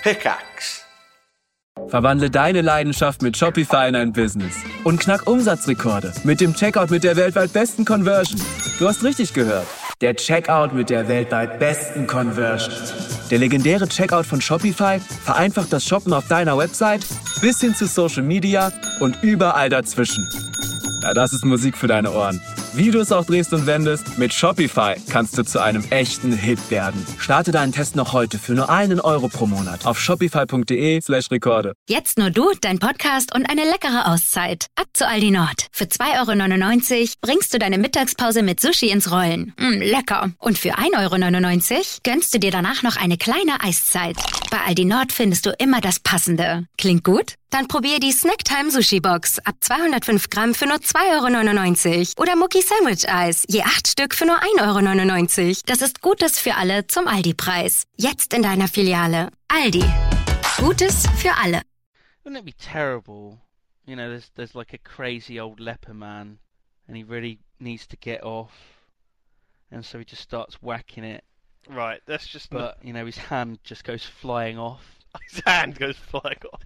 Pickaxe. Verwandle deine Leidenschaft mit Shopify in ein Business und knack Umsatzrekorde mit dem Checkout mit der weltweit besten Conversion. Du hast richtig gehört. Der Checkout mit der weltweit besten Conversion. Der legendäre Checkout von Shopify vereinfacht das Shoppen auf deiner Website bis hin zu Social Media und überall dazwischen. Ja, das ist Musik für deine Ohren. Wie du es auch drehst und wendest, mit Shopify kannst du zu einem echten Hit werden. Starte deinen Test noch heute für nur €1 pro Monat auf shopify.de/Rekorde. Jetzt nur du, dein Podcast und eine leckere Auszeit. Ab zu Aldi Nord. Für €2,99 bringst du deine Mittagspause mit Sushi ins Rollen. Lecker. Und für €1,99 gönnst du dir danach noch eine kleine Eiszeit. Bei Aldi Nord findest du immer das Passende. Klingt gut? Dann probier die Snacktime Sushi Box ab 205 Gramm für nur €2,99. Oder Mucki Sandwich Eis, je 8 Stück für nur €1,99. Das ist Gutes für alle zum Aldi-Preis. Jetzt in deiner Filiale. Aldi. Gutes für alle. Wouldn't it be terrible? You know, there's like a crazy old leper man, and he really needs to get off, and so he just starts whacking it. Right, that's just. But you know, his hand just goes flying off. His hand goes flying off.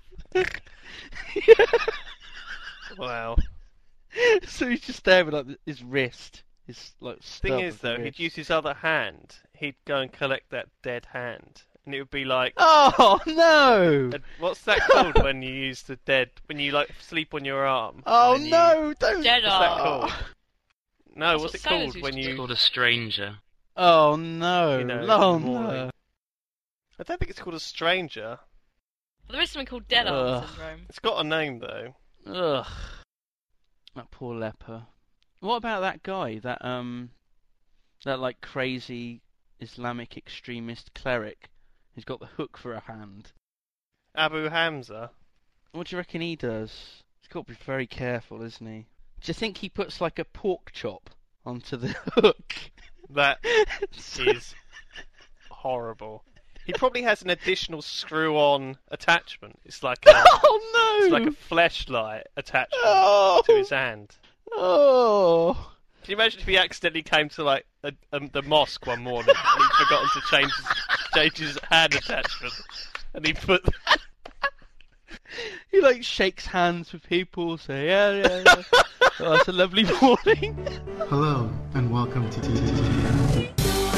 Wow. So he's just there with like his wrist. His like. Thing is, though, he'd use his other hand. He'd go and collect that dead hand, and it would be like. Oh no! What's that called when you use the dead? When you like sleep on your arm? Oh no! Don't. Dead What's that called? No, That's what's what it called sailors when used to you? do. Called a stranger. Oh no! You know, No, in the morning. no. I don't think it's called a stranger. There is something called dead arm Ugh. syndrome. It's got a name though. Ugh. That poor leper. What about that guy? That like crazy Islamic extremist cleric who's got the hook for a hand. Abu Hamza. What do you reckon he does? He's got to be very careful, isn't he? Do you think he puts like a pork chop onto the hook? That is horrible. He probably has an additional screw-on attachment. It's like a, Oh no! it's like a fleshlight attachment Oh. to his hand. Oh! Can you imagine if he accidentally came to like the mosque one morning and he'd forgotten to change his hand attachment, and he put. He like shakes hands with people, say yeah. Oh, it's a lovely morning. Hello, and welcome to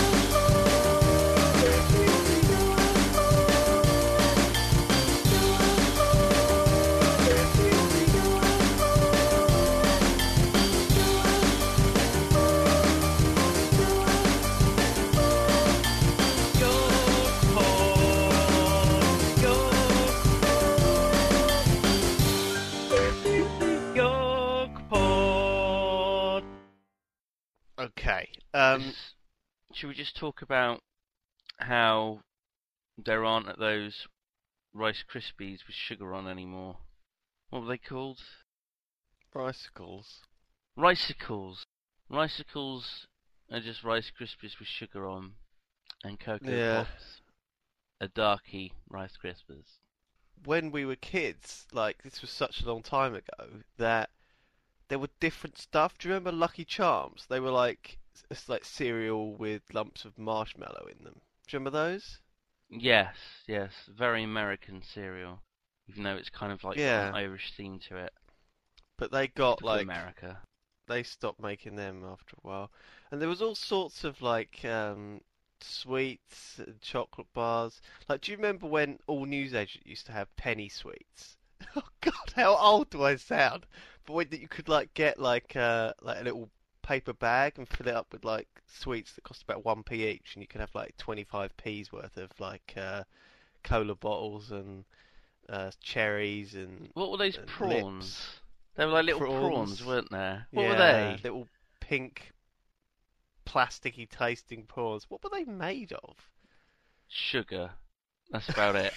Okay. Should we just talk about how there aren't those Rice Krispies with sugar on anymore? What were they called? Ricicles. Ricicles. Ricicles are just Rice Krispies with sugar on, and Cocoa Yeah. Pops are darky Rice Krispies. When we were kids, like this was such a long time ago, that there were different stuff. Do you remember Lucky Charms? They were like it's like cereal with lumps of marshmallow in them. Do you remember those? Yes, very American cereal, even though it's kind of like got Yeah. an Irish theme to it. But they got Typical like America. they stopped making them after a while, and there was all sorts of like sweets and chocolate bars. Like, do you remember when all newsagents used to have penny sweets? Oh God, how old do I sound? But when you could like get like a little paper bag and fill it up with like sweets that cost about 1p each, and you could have like 25p's worth of like cola bottles and cherries and What were those and prawns? lips. They were like little Prawns. prawns, weren't there? What were Yeah, they? little pink, plasticky tasting prawns. What were they made of? Sugar. That's about it.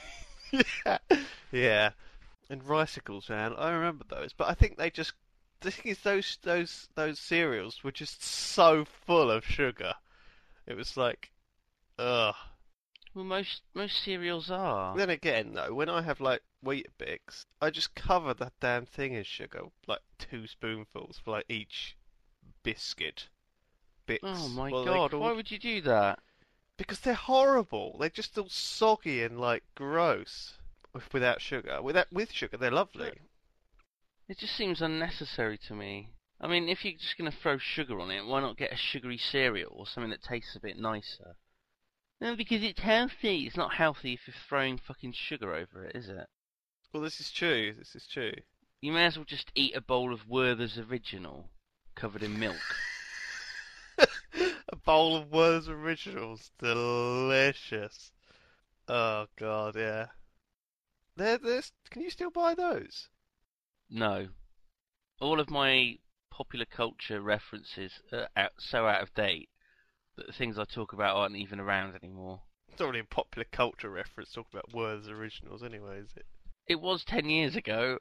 Yeah. And ricicles, man. I remember those, but I think they just. The thing is, those cereals were just so full of sugar. It was like, ugh. Well, most cereals are. Then again, though, when I have like Weetabix, I just cover that damn thing in sugar, like 2 spoonfuls for like each biscuit. Bix. Oh my What are they god! Why called? would you do that? Because they're horrible. They're just all soggy and like gross without sugar. With sugar, they're lovely. It just seems unnecessary to me. I mean, if you're just going to throw sugar on it, why not get a sugary cereal or something that tastes a bit nicer? No, because it's healthy. It's not healthy if you're throwing fucking sugar over it, is it? Well, this is true. This is true. You may as well just eat a bowl of Werther's Original covered in milk. A bowl of Werther's Originals, delicious. Oh god, yeah. Can you still buy those? No. All of my popular culture references are so out of date that the things I talk about aren't even around anymore. It's not really a popular culture reference talking about Werther's Originals anyway, is it? It was 10 years ago.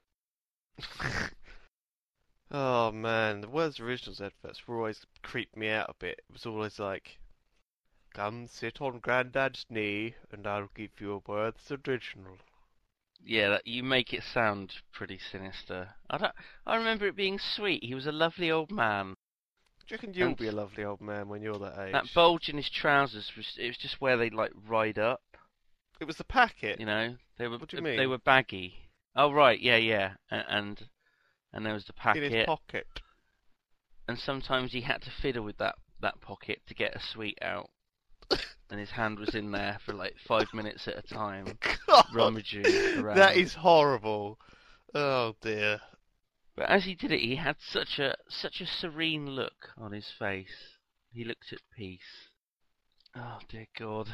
Oh man, the Werther's Originals adverts were always creeped me out a bit. It was always like, come sit on Grandad's knee and I'll give you a Werther's Original. Yeah, you make it sound pretty sinister. I remember it being sweet. He was a lovely old man. Do you reckon you'll be a lovely old man when you're that age? That bulge in his trousers it was just where they like ride up. It was the packet. You know, What do you mean? They were baggy. Oh right, yeah. And there was the packet. In his pocket. And sometimes he had to fiddle with that pocket to get a sweet out. And his hand was in there for like 5 minutes at a time, God, rummaging around. that is horrible. Oh dear. But as he did it, he had such a serene look on his face. He looked at peace. Oh dear God.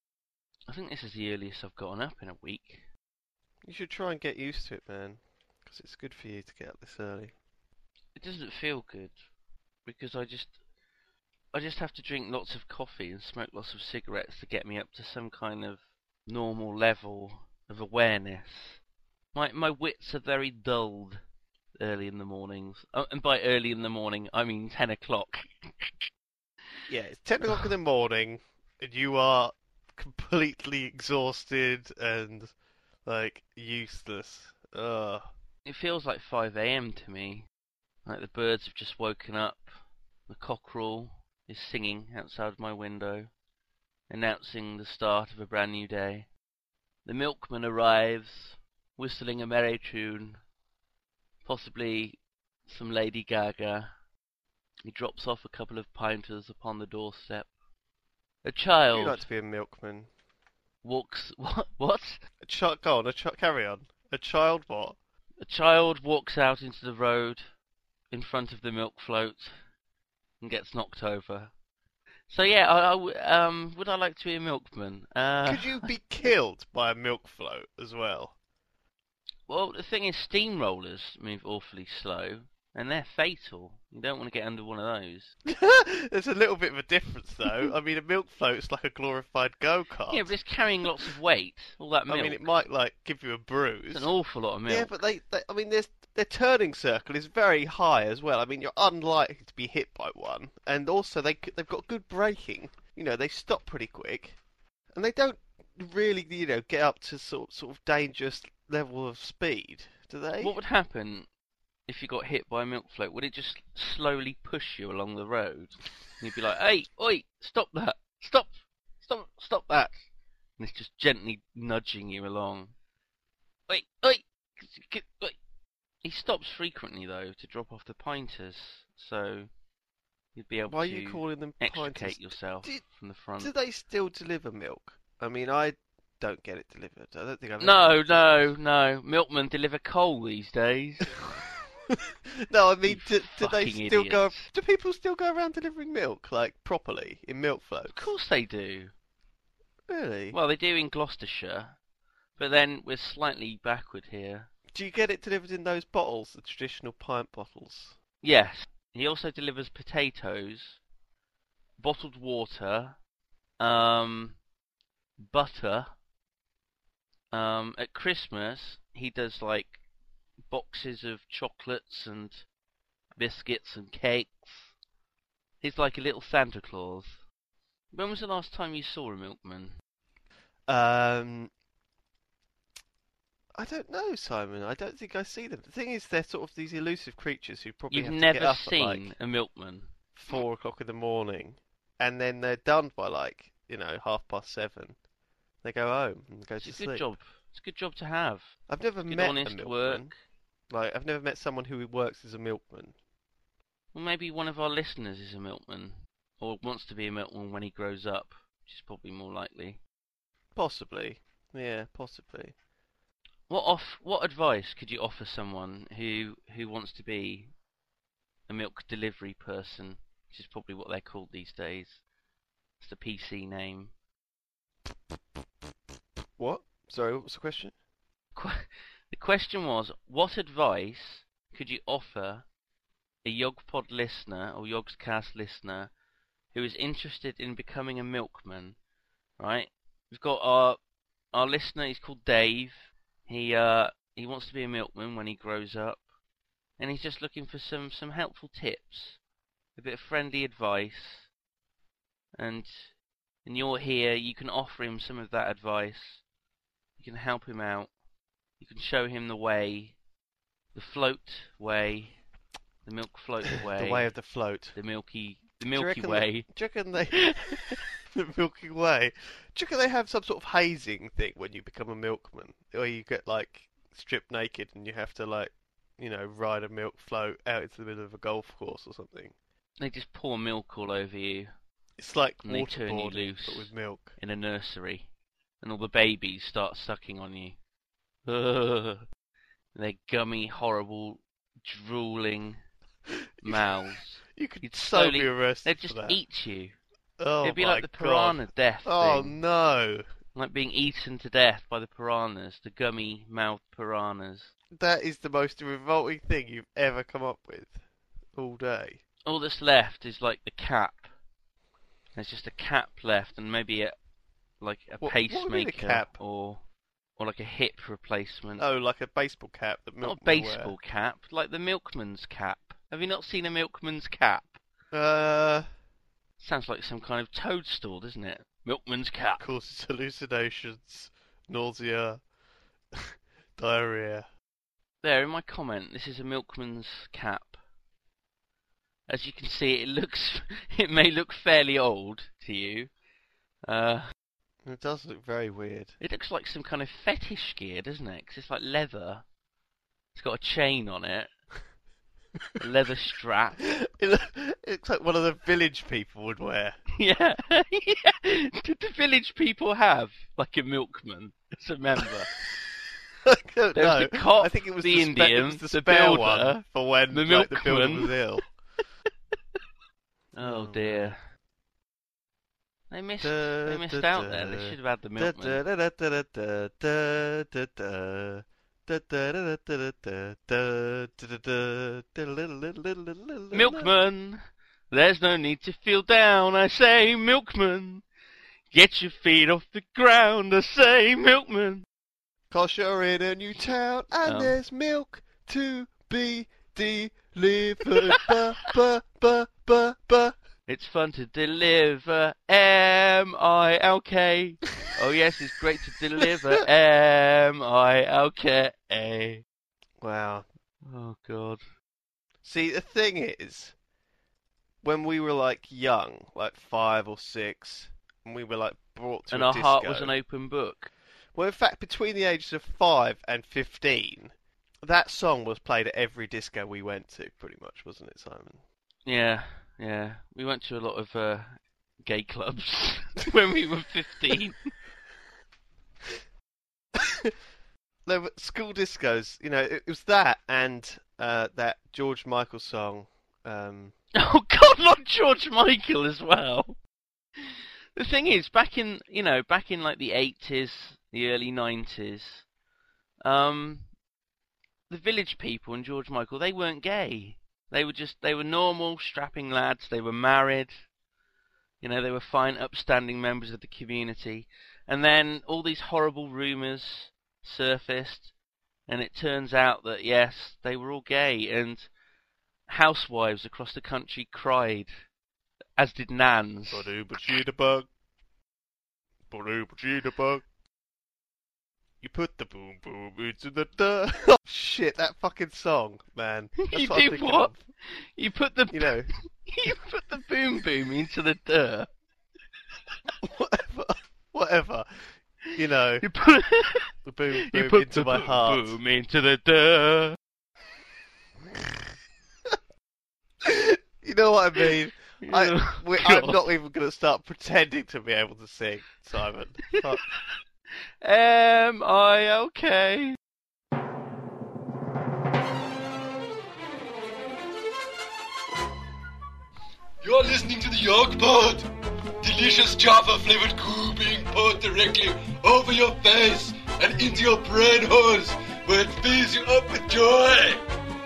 I think this is the earliest I've gotten up in a week. You should try and get used to it, man. Because it's good for you to get up this early. It doesn't feel good because I just have to drink lots of coffee and smoke lots of cigarettes to get me up to some kind of normal level of awareness. My wits are very dulled early in the mornings. And by early in the morning, I mean 10 o'clock. Yeah, it's 10 o'clock in the morning, and you are completely exhausted and, like, useless. Ugh. It feels like 5 a.m. to me. Like the birds have just woken up. The cockerel is singing outside my window, announcing the start of a brand new day. The milkman arrives, whistling a merry tune, possibly some Lady Gaga. He drops off a couple of pinters upon the doorstep. A child You'd like to be a milkman. walks... What? Go on, carry on. A child what? A child walks out into the road in front of the milk float and gets knocked over. So yeah, would I like to be a milkman? Could you be killed by a milk float as well? Well, the thing is, steamrollers move awfully slow, and they're fatal. You don't want to get under one of those. There's a little bit of a difference, though. I mean, a milk float's like a glorified go-kart. Yeah, but it's carrying lots of weight. All that milk. I mean, it might, like, give you a bruise. It's an awful lot of milk. Yeah, but I mean, their turning circle is very high as well. I mean, you're unlikely to be hit by one. And also, they've got good braking. You know, they stop pretty quick. And they don't really, get up to sort of dangerous level of speed, do they? What would happen if you got hit by a milk float? Would it just slowly push you along the road? And you'd be like, hey, oi, stop that. Stop that. And it's just gently nudging you along. Oi. He stops frequently, though, to drop off the pinters, so you'd be able Why are to you calling them extricate pinters? yourself from the front. Do they still deliver milk? I mean, I don't get it delivered. I don't think I've No. Milkmen deliver coal these days. No, I mean, do they fucking still go? idiots. Do people still go around delivering milk, like, properly, in milk floats? Of course they do. Really? Well, they do in Gloucestershire, but then we're slightly backward here. Do you get it delivered in those bottles, the traditional pint bottles? Yes. He also delivers potatoes, bottled water, butter. At Christmas, he does like boxes of chocolates and biscuits and cakes. He's like a little Santa Claus. When was the last time you saw a milkman? I don't know, Simon. I don't think I see them. The thing is, they're sort of these elusive creatures who probably You've have to never get up seen at like a milkman? 4 o'clock in the morning, and then they're done by like 7:30, they go home and go to It's a sleep. good job. It's a good job to have. I've never Good, met a honest milkman. work. Like, I've never met someone who works as a milkman. Well, maybe one of our listeners is a milkman, or wants to be a milkman when he grows up, which is probably more likely. Possibly. Yeah, possibly. What advice could you offer someone who wants to be a milk delivery person, which is probably what they're called these days? It's the PC name. What? Sorry, what was the question? The question was, what advice could you offer a YogPod listener or Yogscast listener who is interested in becoming a milkman? Right? We've got our listener. He's called Dave. He wants to be a milkman when he grows up, and he's just looking for some helpful tips, a bit of friendly advice, and you're here. You can offer him some of that advice. You can help him out. You can show him the way, the float way, the milk float way, The way of the float. the Milky Do you reckon Way. Do you reckon they... the Milky Way. Do you reckon they have some sort of hazing thing when you become a milkman? Where you get, like, stripped naked and you have to, like, ride a milk float out into the middle of a golf course or something? They just pour milk all over you It's like And they turn you waterboarding, loose. but with milk. in a nursery, and all the babies start sucking on you. Ugh. Their gummy, horrible, drooling mouths. You could You'd so slowly- be arrested They'd for just that. eat you. Oh It'd be my like the God. piranha death Oh thing. no! Like being eaten to death by the piranhas, the gummy-mouthed piranhas. That is the most revolting thing you've ever come up with all day. All that's left is like the cap. There's just a cap left, and maybe a What would be the pacemaker, cap? or like a hip replacement. Oh, like a baseball cap that Not a milkmen baseball cap, like the milkman's cap. Have you not seen a milkman's cap? wear. Sounds like some kind of toadstool, doesn't it? Milkman's cap. Causes hallucinations, nausea, diarrhea. There, in my comment, this is a milkman's cap. As you can see, it may look fairly old to you. It does look very weird. It looks like some kind of fetish gear, doesn't it? 'Cause it's like leather. It's got a chain on it. A leather strap. It looks like one of the village people would wear. Yeah. Yeah. Did the village people have, like, a milkman as a member? I don't There was know. the cop, I think it was the it Indian, was the the spare builder, one for when the like, the builder milkman. was ill. Oh dear. They missed out there. They should have had the milkman. Milkman! There's no need to feel down, I say, milkman! Get your feet off the ground, I say, milkman! 'Cause you're in a new town and Oh. there's milk to be delivered. Ba. It's fun to deliver M-I-L-K. Oh yes, it's great to deliver M-I-L-K. Wow. Oh god. See, the thing is, when we were like young, like 5 or 6, and we were like brought to And a our disco. heart was an open book. Well, in fact, between the ages of 5 and 15, that song was played at every disco we went to, pretty much, wasn't it, Simon? Yeah. We went to a lot of gay clubs when we were 15. There were school discos, it was that and that George Michael song. Oh god, not George Michael as well. The thing is, back in like the 80s, the early 90s, the village people and George Michael, they weren't gay. They were normal, strapping lads. They were married. They were fine, upstanding members of the community. And then all these horrible rumours surfaced, and it turns out that, yes, they were all gay, and housewives across the country cried, as did nans. Ba-doo-ba-chee-da-bug. Ba-doo-ba-chee-da-bug. You put the boom boom into the duh. Oh shit, that fucking song, man. That's You what I'm do thinking what? of. You put the You know, you put the boom boom into the dirt. whatever whatever. You know, You put, the boom, you boom put into the my heart. boom into the duh. You know what I mean? I'm God. not even going to start pretending to be able to sing, Simon. Fuck. Am I okay? You're listening to the Yolk Pod. Delicious Java-flavored goo being poured directly over your face and into your brain holes, where it fills you up with joy.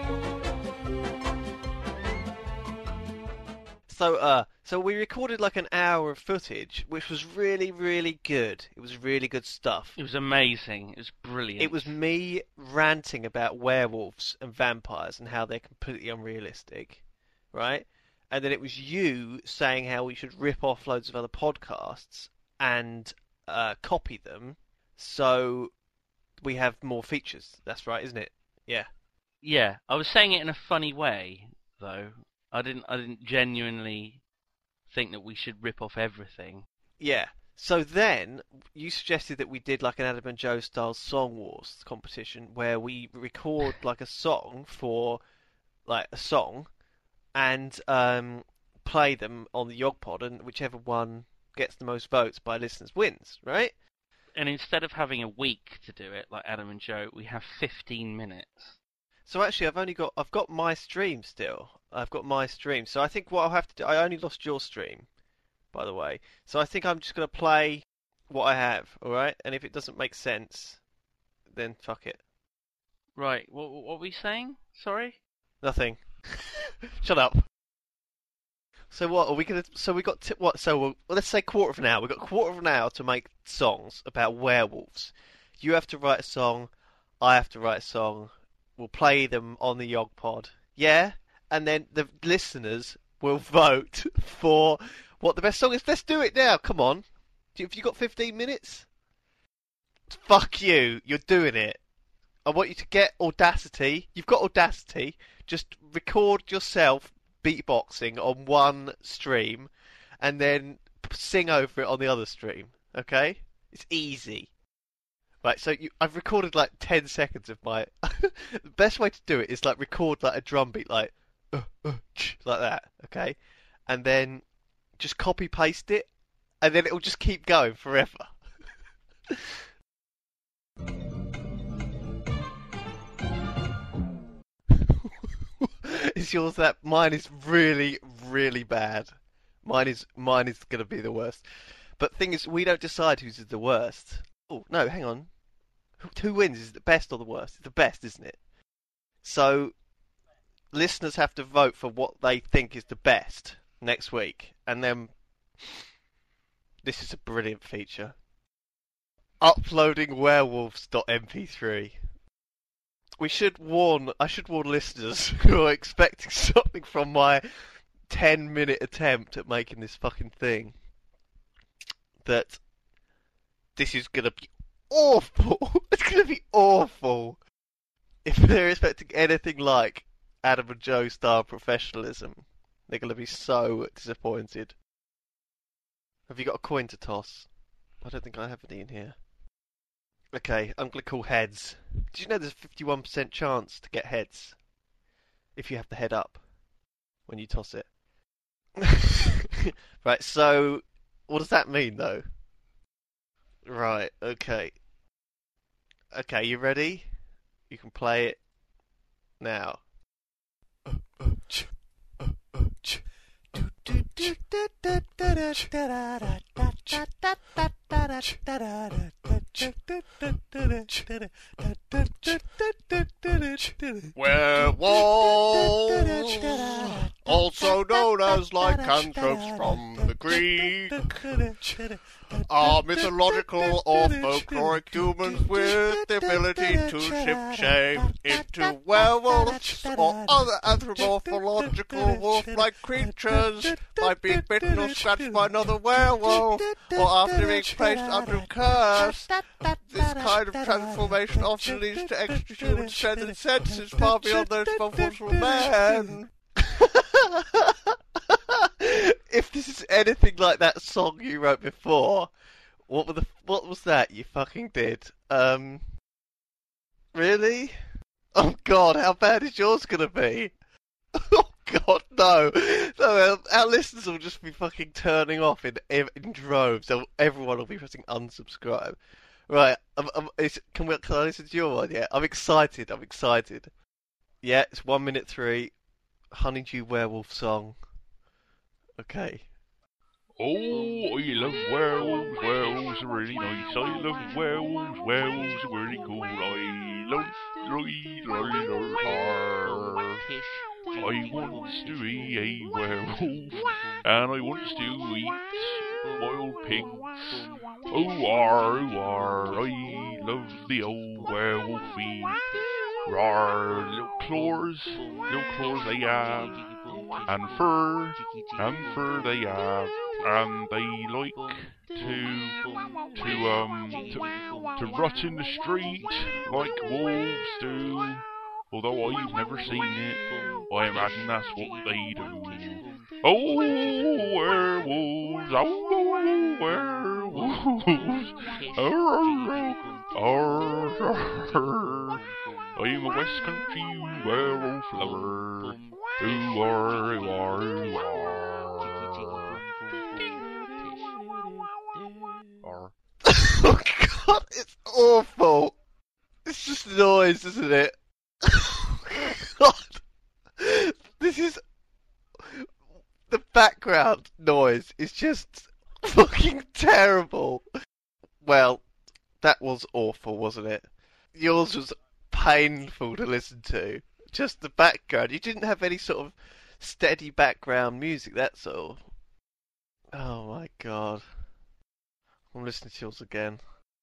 So we recorded like an hour of footage, which was really, really good. It was really good stuff. It was amazing. It was brilliant. It was me ranting about werewolves and vampires and how they're completely unrealistic, right? And then it was you saying how we should rip off loads of other podcasts and copy them so we have more features. That's right, isn't it? Yeah. Yeah, I was saying it in a funny way, though. I didn't genuinely think that we should rip off everything. Yeah. So then you suggested that we did like an Adam and Joe style Song Wars competition where we record like a song for like a song and play them on the YogPod, and whichever one gets the most votes by listeners wins, right? And instead of having a week to do it like Adam and Joe, we have 15 minutes. So actually, I've got my stream still. I've got my stream. So I think what I'll have to do, I only lost your stream, by the way. So I think I'm just going to play what I have, all right? And if it doesn't make sense, then fuck it. Right, what were we saying? Sorry? Nothing. Shut up. So what are we gonna? So we got what? So well, let's say quarter of an hour. We've got a quarter of an hour to make songs about werewolves. You have to write a song. I have to write a song. We'll play them on the YogPod. Yeah, and then the listeners will vote for what the best song is. Let's do it now. Come on. Have you got 15 minutes? Fuck you. You're doing it. I want you to get Audacity. You've got Audacity. Just record yourself beatboxing on one stream and then sing over it on the other stream. Okay? It's easy. Right, so I've recorded like 10 seconds of my... The best way to do it is like record like a drum beat like that, okay? And then just copy paste it and then it'll just keep going forever. Is yours that? Mine is really, really bad. Mine is going to be the worst. But the thing is, we don't decide whose is the worst. Oh, no, hang on. Who wins? Is it the best or the worst? It's the best, isn't it? So, listeners have to vote for what they think is the best next week. And then, this is a brilliant feature. Uploading werewolves.mp3. I should warn listeners who are expecting something from my 10-minute attempt at making this fucking thing that this is going to be awful. It's going to be awful. If they're expecting anything like Adam and Joe style professionalism, they're going to be so disappointed. Have you got a coin to toss? I don't think I have any in here. Okay, I'm going to call heads. Did you know there's a 51% chance to get heads if you have the head up when you toss it? Right, so what does that mean though? Right, okay. Okay, you ready? You can play it now. Werewolves, also known as lycanthropes from the Greek, are mythological or folkloric humans with the ability to shift shapes into werewolves or other anthropomorphological wolf-like creatures by being bitten or scratched by another werewolf or after being placed under a curse. This kind of transformation often leads to extra-human strength and senses far beyond those of mortal man. If this is anything like that song you wrote before, What was that you fucking did? Really? Oh God, how bad is yours gonna be? Oh God, no! No, our listeners will just be fucking turning off in droves. Everyone will be pressing unsubscribe. Right, can I listen to your one? Yeah, I'm excited. Yeah, it's 1:03. Honeydew Werewolf song. Okay. Oh, I love werewolves. Werewolves are really nice. I love werewolves. Werewolves are really cool. I love. I wants to be a werewolf, and I wants to eat wild pigs. Oh, I love the old werewolfy. Rawr, little claws they have, and fur they have, and they like to rot in the street like wolves do. Although I've never seen it, I imagine that's what they do. Oh, werewolves! Oh, werewolves! I'm a West Country werewolf lover. Ooh, Oh God, it's awful. It's just noise, isn't it? God, this is the background noise is just fucking terrible. Well, that was awful, wasn't it? Yours was painful to listen to. Just the background. You didn't have any sort of steady background music, that's all. Oh my God. I'm listening to yours again.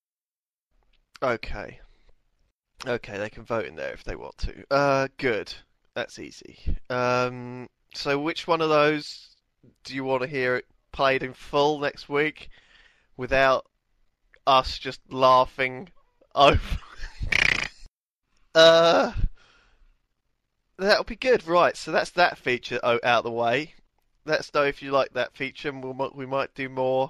Okay, they can vote in there if they want to. Good. That's easy. So which one of those do you want to hear it played in full next week without us just laughing over? That'll be good. Right, so that's that feature out of the way. Let us know if you like that feature, and we might do more.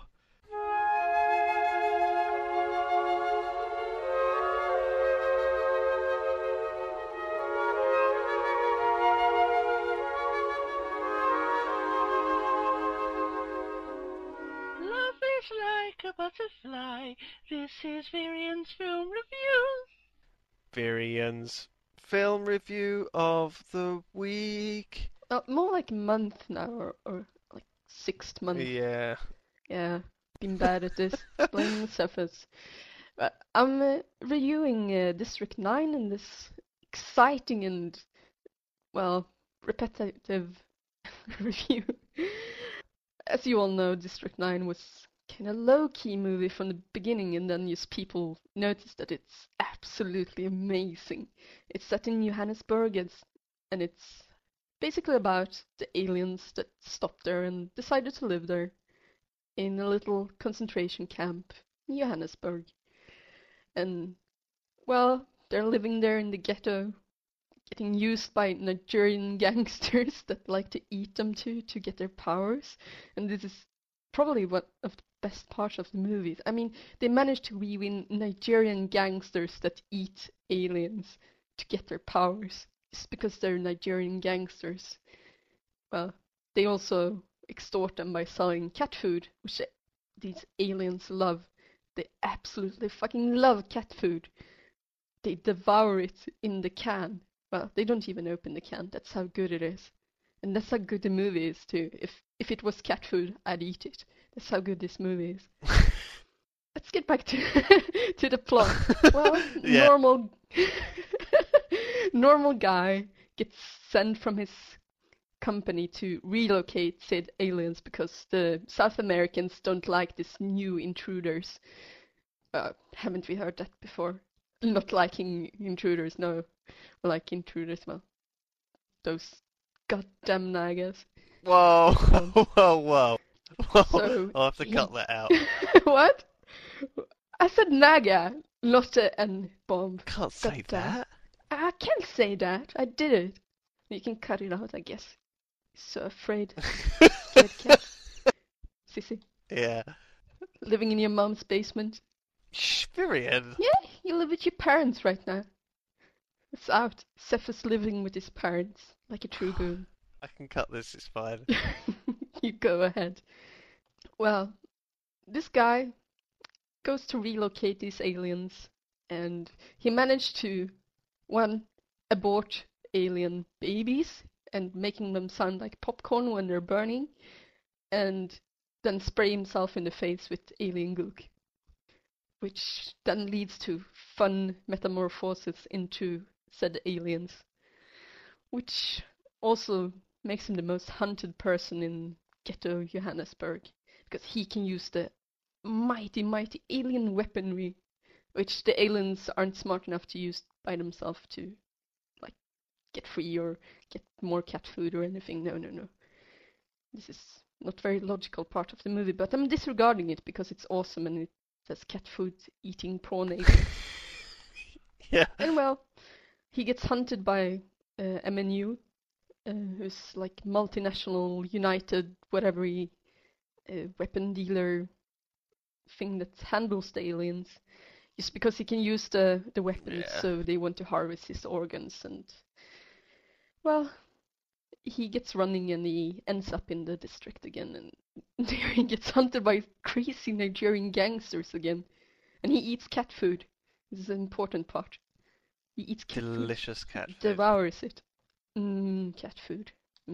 Like a butterfly. This is Varian's Film Review. Varian's Film Review of the week. More like a month now, or like 6th month. Yeah. Yeah, been bad at this. Blaming suffers. I'm reviewing District 9 in this exciting and, well, repetitive review. As you all know, District 9 was kind of low-key movie from the beginning, and then just people noticed that it's absolutely amazing. It's set in Johannesburg, and it's basically about the aliens that stopped there and decided to live there in a little concentration camp in Johannesburg. And, well, they're living there in the ghetto, getting used by Nigerian gangsters that like to eat them to get their powers. And this is probably one of the best parts of the movies. I mean, they managed to weave in Nigerian gangsters that eat aliens to get their powers. It's because they're Nigerian gangsters. Well, they also extort them by selling cat food, which these aliens love. They absolutely fucking love cat food. They devour it in the can. Well, they don't even open the can. That's how good it is. And that's how good the movie is too. If it was cat food, I'd eat it. That's how good this movie is. Let's get back to to the plot. Well, Yeah. normal guy gets sent from his company to relocate said aliens because the South Americans don't like these new intruders. Haven't we heard that before? Not liking intruders, no. Like intruders, well, those goddamn Nagas. Whoa, whoa. So, I'll have to cut that out. What? I said Naga, not a N-bomb. Can't say that. I can't say that. I did it. You can cut it out, I guess. So afraid. Scared cat. Sissy. Yeah. living in your mom's basement. Shh, Virian. Yeah, you live with your parents right now. It's out. Cephas living with his parents, like a true goon. I can cut this, it's fine. You go ahead. Well, this guy goes to relocate these aliens, and he managed to, one, abort alien babies and making them sound like popcorn when they're burning, and then spray himself in the face with alien gook, which then leads to fun metamorphosis into said aliens, which also makes him the most hunted person in Ghetto Johannesburg, because he can use the mighty alien weaponry, which the aliens aren't smart enough to use by themselves to, like, get free or get more cat food or anything. No. This is not very logical part of the movie, but I'm disregarding it because it's awesome and it says cat food eating prawn aliens. Yeah. And well, he gets hunted by MNU, who's like multinational, united, whatever weapon dealer thing that handles the aliens, just because he can use the weapons, so they want to harvest his organs, and well, he gets running and he ends up in the district again, and there he gets hunted by crazy Nigerian gangsters again, and he eats cat food. This is an important part. He eats cat Delicious food. cat food. Devours it. Cat food.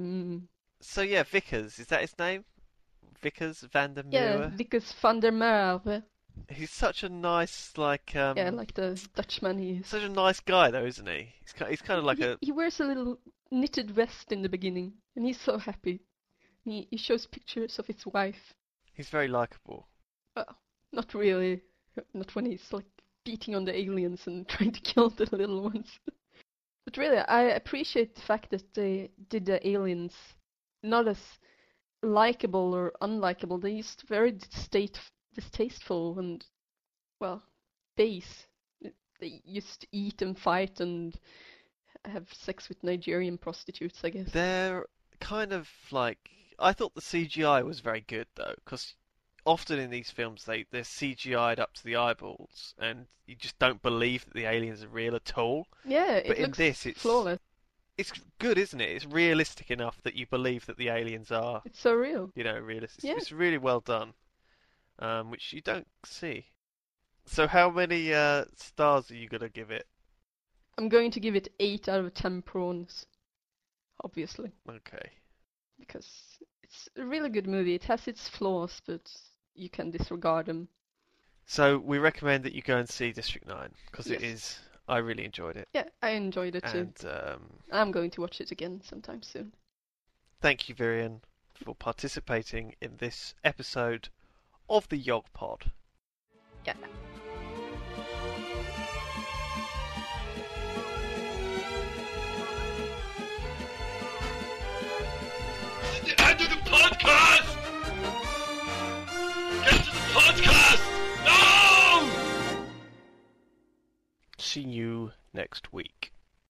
So yeah, Vickers, is that his name? Vickers van der Merwe? Yeah, Vickers van der Merwe. He's such a nice, like... yeah, like the Dutchman he is. Such a nice guy, though, isn't he? He's kind of like He wears a little knitted vest in the beginning, and he's so happy. He shows pictures of his wife. He's very likable. Well, not really. Not when he's, like, beating on the aliens and trying to kill the little ones. But really, I appreciate the fact that they did the aliens not as likable or unlikable. They used very distasteful and, well, base. They used to eat and fight and have sex with Nigerian prostitutes, I guess. They're kind of like... I thought the CGI was very good, though, because often in these films they're CGI'd up to the eyeballs, and you just don't believe that the aliens are real at all. Yeah, but it in this, looks flawless. It's good, isn't it? It's realistic enough that you believe that the aliens are... It's so real. You know, realistic. Yeah. It's really well done, which you don't see. So how many stars are you going to give it? I'm going to give it 8 out of 10 prawns, obviously. Okay. Because it's a really good movie. It has its flaws, but you can disregard them. So we recommend that you go and see District 9, because Yes. it is... I really enjoyed it. Yeah, I enjoyed it too. And I'm going to watch it again sometime soon. thank you, Virian, for participating in this episode of the Yog Pod. Yeah. The end of the podcast! Get to the podcast! No! See you next week.